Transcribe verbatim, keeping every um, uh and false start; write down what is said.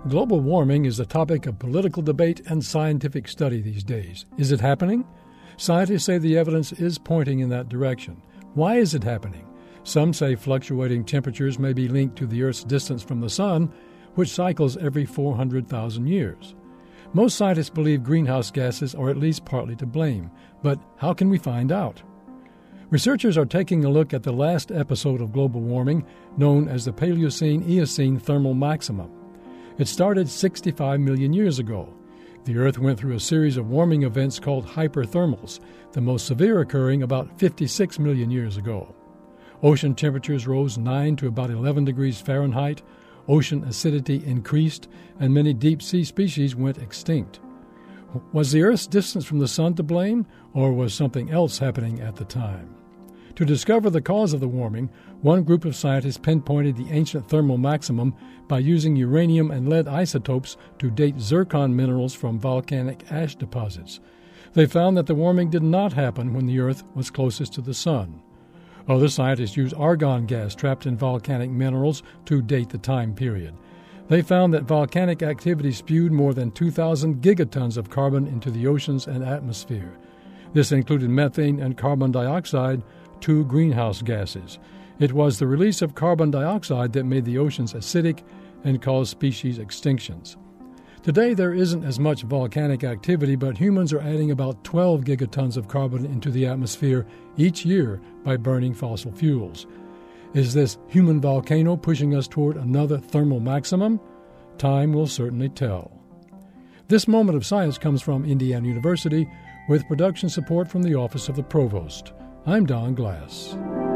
Global warming is the topic of political debate and scientific study these days. Is it happening? Scientists say the evidence is pointing in that direction. Why is it happening? Some say fluctuating temperatures may be linked to the Earth's distance from the Sun, which cycles every four hundred thousand years. Most scientists believe greenhouse gases are at least partly to blame, but how can we find out? Researchers are taking a look at the last episode of global warming, known as the Paleocene-Eocene thermal maximum. It started sixty-five million years ago. The Earth went through a series of warming events called hyperthermals, the most severe occurring about fifty-six million years ago. Ocean temperatures rose nine to about eleven degrees Fahrenheit, ocean acidity increased, and many deep-sea species went extinct. Was the Earth's distance from the Sun to blame, or was something else happening at the time? To discover the cause of the warming, one group of scientists pinpointed the ancient thermal maximum by using uranium and lead isotopes to date zircon minerals from volcanic ash deposits. They found that the warming did not happen when the Earth was closest to the Sun. Other scientists used argon gas trapped in volcanic minerals to date the time period. They found that volcanic activity spewed more than two thousand gigatons of carbon into the oceans and atmosphere. This included methane and carbon dioxide, two greenhouse gases. It was the release of carbon dioxide that made the oceans acidic and caused species extinctions. Today there isn't as much volcanic activity, but humans are adding about twelve gigatons of carbon into the atmosphere each year by burning fossil fuels. Is this human volcano pushing us toward another thermal maximum? Time will certainly tell. This Moment of Science comes from Indiana University with production support from the Office of the Provost. I'm Don Glass.